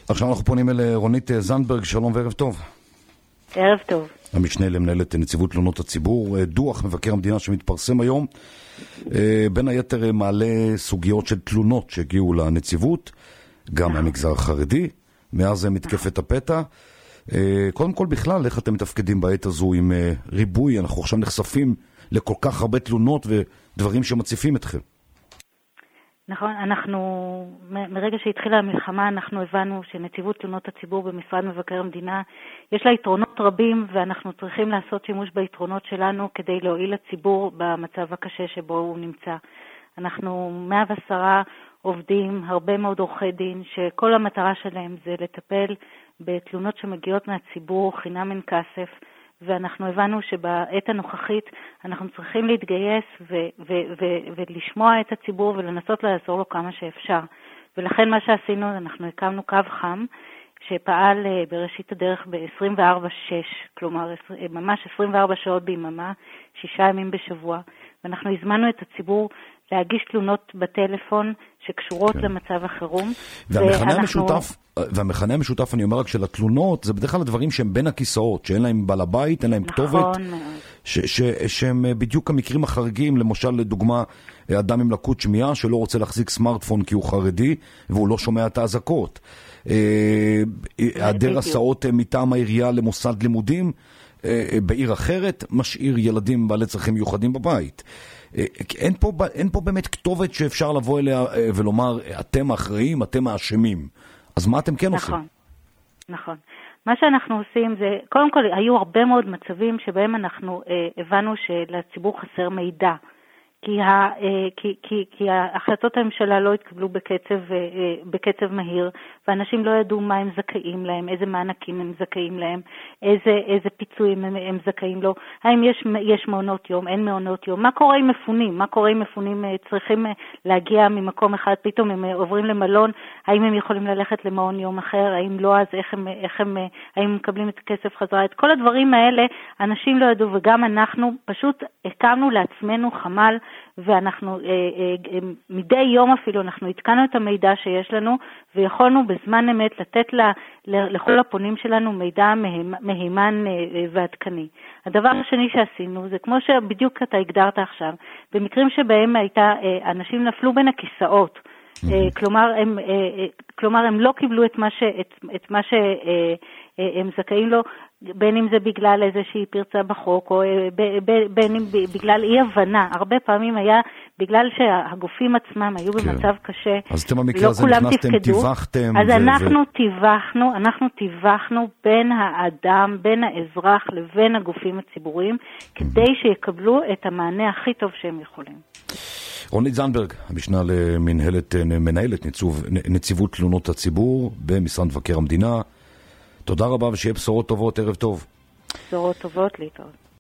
עכשיו אנחנו פונים אל רונית זנדברג, שלום וערב טוב. ערב טוב. המשנה למנהלת נציבות תלונות הציבור, דוח מבקר המדינה שמתפרסם היום, בין היתר מעלה סוגיות של תלונות שהגיעו לנציבות, גם מהמגזר החרדי, מאז מתקפת הפתע. קודם כל בכלל, איך אתם מתפקדים בעת הזו עם ריבוי? אנחנו עכשיו נחשפים לכל כך הרבה תלונות ודברים שמציפים אתכם. נכון, מרגע שהתחילה המלחמה, אנחנו הבנו שנציבות תלונות הציבור במשרד מבקר המדינה, יש לה יתרונות רבים, ואנחנו צריכים לעשות שימוש ביתרונות שלנו כדי להועיל לציבור במצב הקשה שבו הוא נמצא. אנחנו 110 עובדים, הרבה מאוד עורכי דין, שכל המטרה שלהם זה לטפל בתלונות שמגיעות מהציבור חינם אין כסף, ואנחנו הבנו שבעת הנוכחית אנחנו צריכים להתגייס ולשמוע את הציבור ולנסות לעזור לו כמה שאפשר. ולכן מה שעשינו, אנחנו הקמנו קו חם שפעל בראשית הדרך ב-24/6, כלומר ממש 24 שעות ביממה, 6 ימים בשבוע, ואנחנו הזמנו את הציבור להגיש תלונות בטלפון שקשורות למצב החירום. והמכנה המשותף, אני אומר רק, של התלונות, זה בדרך כלל הדברים שהם בין הכיסאות, שאין להם בעל הבית, אין להם כתובת, שהם בדיוק המקרים החריגים, למשל לדוגמה, אדם עם לקות שמיעה שלא רוצה להחזיק סמארטפון כי הוא חרדי, והוא לא שומע את האזעקות. היעדר הסעות מטעם העירייה למוסד לימודים, בעיר אחרת, משאיר ילדים בעלי צרכים מיוחדים בבית. אין פה באמת כתובת שאפשר לבוא אליה ולומר, אתם האחראים, אתם האשמים. אז מה אתם כן עושים? נכון. מה שאנחנו עושים זה, קודם כל, היו הרבה מאוד מצבים שבהם אנחנו הבנו שלציבור חסר מידע. כי ההחלטות הממשלה לא התקבלו בקצב מהיר, ואנשים לא ידעו מה הם זכאים להם, איזה מענקים הם זכאים להם, איזה פיצויים הם זכאים לו, האם יש מעונות יום, אין מעונות יום, מה קורה עם מפונים, צריכים להגיע ממקום אחד, פתאום הם עוברים למלון, האם הם יכולים ללכת למעון יום אחר, האם לא, אז האם מקבלים את הכסף חזרה, את כל הדברים האלה אנשים לא ידעו, וגם אנחנו פשוט הקמנו לעצמנו חמ"ל, ואנחנו מדי יום אפילו אנחנו התקנו את המידע שיש לנו, ויכולנו בזמן אמת לתת לכל הפונים שלנו מידע מהימן ועדכני. הדבר השני שעשינו זה כמו שבדיוק אתה הגדרת עכשיו, במקרים שבהם אנשים נפלו בין הכיסאות, כלומר הם לא קיבלו את מה שהם זכאים לו, בין אם זה בגלל איזושהי פרצה בחוק, או בין אם בגלל אי הבנה. הרבה פעמים היה בגלל שהגופים עצמם היו במצב קשה. אז אתם במקרה הזה נכנסתם, טיווחתם. אז אנחנו טיווחנו בין האדם, בין האזרח לבין הגופים הציבוריים, כדי שיקבלו את המענה הכי טוב שהם יכולים. רונית זנדברג, המשנה למנהלת נציבות תלונות הציבור במשרד מבקר המדינה. תודה רבה ושיהיה בשורות טובות, ערב טוב. בשורות טובות, להתראות.